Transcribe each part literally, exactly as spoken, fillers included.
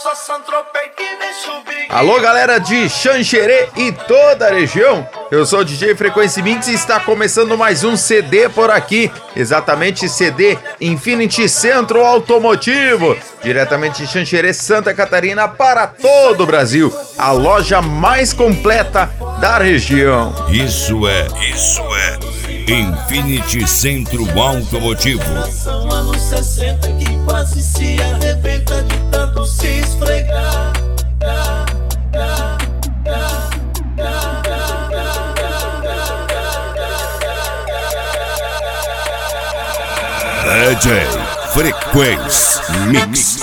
Alô, galera de Xanxerê e toda a região, eu sou o D J Frequency Mix e está começando mais um C D por aqui, exatamente C D Infinity Centro Automotivo, diretamente de Xanxerê, Santa Catarina, para todo o Brasil, a loja mais completa da região. Isso é, isso é Infinity Centro Automotivo. Anos sessenta que quase se arrebenta de tanto se esfregar. D J Frequency Mix.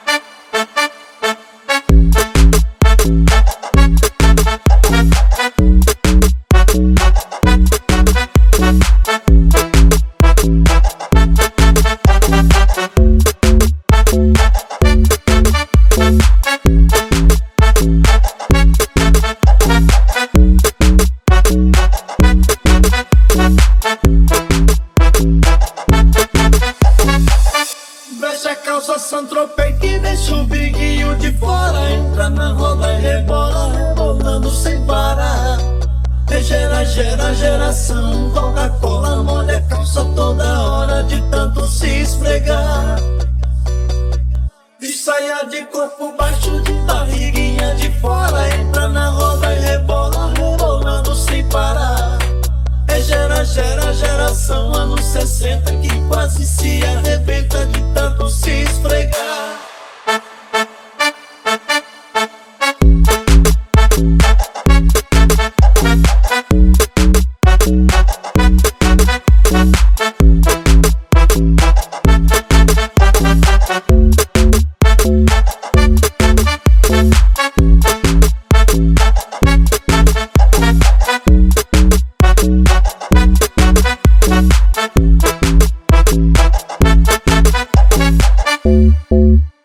Santropei que deixa o biguinho de fora. Entra na roda e rebola, rebolando sem parar. É gera, gera, geração. Coca-Cola molha a calça toda hora de tanto se esfregar. De saia de corpo baixo, de barriguinha de fora. Entra na roda e rebola, rebolando sem parar. É gera, gera, geração. Anos sessenta que quase se arrebenta de